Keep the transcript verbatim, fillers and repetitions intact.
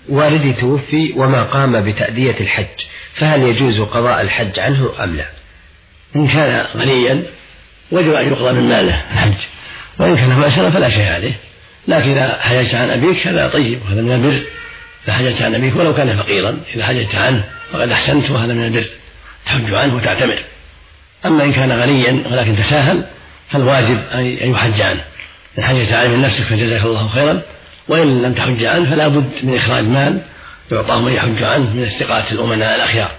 والدي توفي وما قام بتأدية الحج، فهل يجوز قضاء الحج عنه أم لا؟ إن كان غنيا وجب أن يقضى من ماله الحج، وإن كان مأسرا فلا شيء عليه. لكن إذا حججت عن أبيك هذا طيب وهذا من البر، إذا حججت عن أبيك ولو كان فقيرا إذا حججت عنه فقد أحسنت وهذا من البر، تحج عنه وتعتمر. أما إن كان غنيا ولكن تساهل فالواجب أن يحج عنه، إن حججت عنه من نفسك فجزاك الله خيرا، وإن لم تحج عنه فلا بد من إخراج مال يعطاه من يحج عنه من استقاة الأمناء الأخيار.